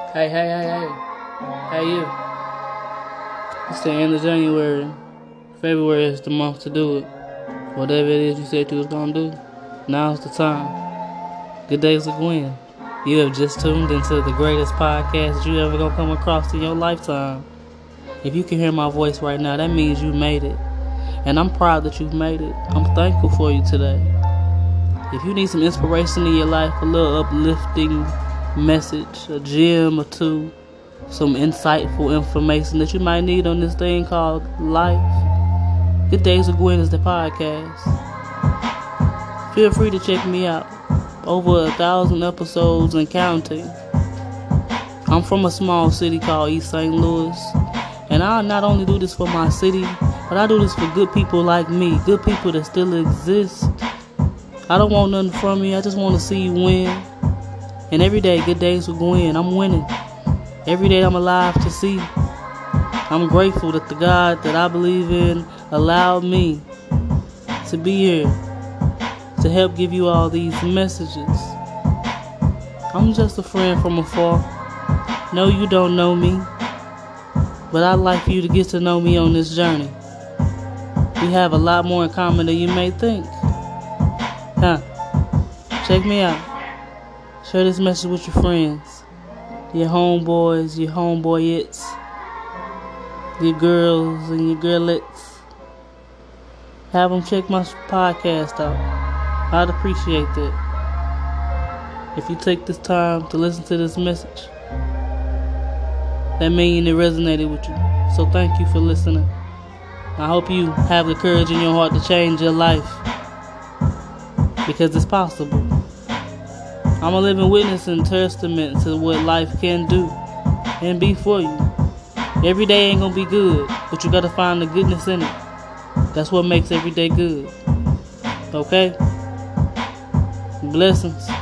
Hey. Hey, you. It's the end of January. February is the month to do it. Whatever it is you said you was gonna do, now's the time. Good days of Gwen. You have just tuned into the greatest podcast that you ever gonna come across in your lifetime. If you can hear my voice right now, that means you made it. And I'm proud that you've made it. I'm thankful for you today. If you need some inspiration in your life, a little uplifting message, a gem or two, some insightful information that you might need on this thing called life, Good Days of Gwen is the podcast. Feel free to check me out. Over 1,000 episodes and counting. I'm from a small city called East St. Louis, and I not only do this for my city, but I do this for good people like me, good people that still exist. I don't want nothing from you, I just want to see you win. And every day, Good Days with Gwen, I'm winning. Every day I'm alive to see. I'm grateful that the God that I believe in allowed me to be here to help give you all these messages. I'm just a friend from afar. No, you don't know me, but I'd like for you to get to know me on this journey. We have a lot more in common than you may think. Check me out. Share this message with your friends, your homeboys, your homeboyettes, your girls and your girlettes. Have them check my podcast out. I'd appreciate that. If you take this time to listen to this message, that means it resonated with you. So thank you for listening. I hope you have the courage in your heart to change your life, because it's possible. I'm a living witness and testament to what life can do and be for you. Every day ain't gonna be good, but you gotta find the goodness in it. That's what makes every day good. Okay? Blessings.